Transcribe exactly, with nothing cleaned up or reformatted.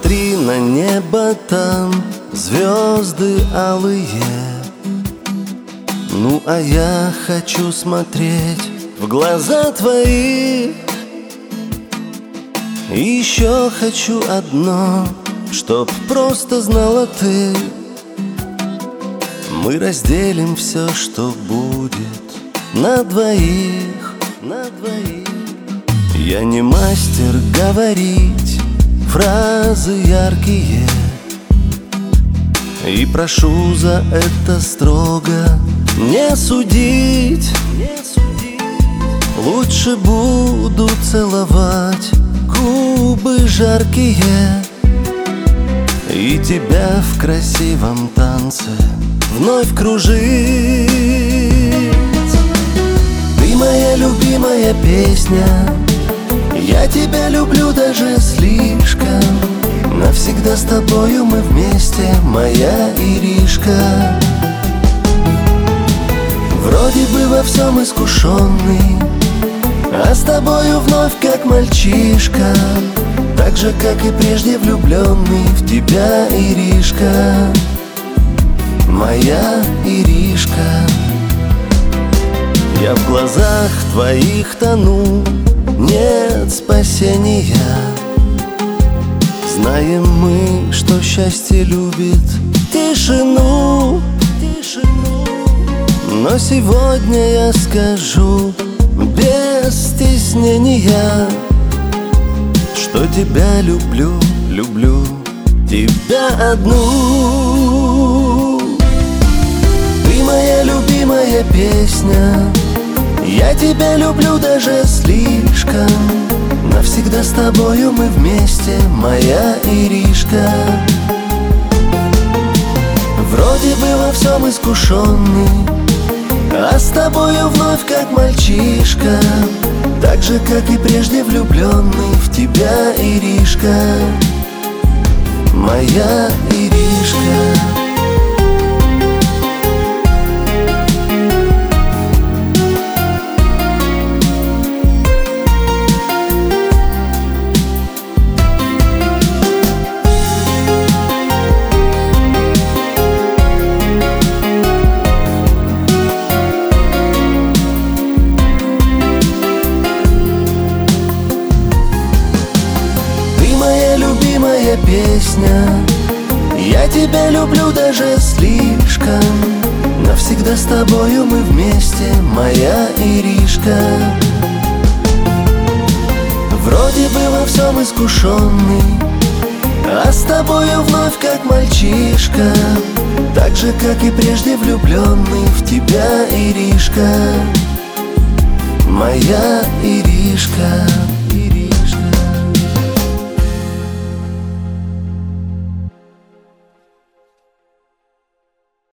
Посмотри на небо, там звезды алые. Ну а я хочу смотреть в глаза твои. И еще хочу одно, чтоб просто знала ты: мы разделим все, что будет, на двоих, на двоих. Я не мастер говорить фразы яркие, и прошу за это строго не судить, не судить. Лучше буду целовать губы жаркие и тебя в красивом танце вновь кружить. Ты моя любимая песня, я тебя люблю даже слишком. Навсегда с тобою мы вместе, моя Иришка. Вроде бы во всем искушенный, а с тобою вновь как мальчишка, так же, как и прежде влюбленный в тебя, Иришка, моя Иришка. Я в глазах твоих тону, нет спасения. Знаем мы, что счастье любит тишину, тишину. Но сегодня я скажу без стеснения, что тебя люблю, люблю тебя одну. Ты моя любимая песня, я тебя люблю даже слишком. Навсегда с тобою мы вместе, моя Иришка. Вроде бы во всем искушенный, а с тобою вновь как мальчишка, так же, как и прежде влюбленный в тебя, Иришка, моя Иришка. Любимая песня, я тебя люблю даже слишком. Навсегда с тобою мы вместе, моя Иришка. Вроде бы во всем искушенный, а с тобою вновь как мальчишка, так же, как и прежде влюбленный в тебя, Иришка, моя Иришка.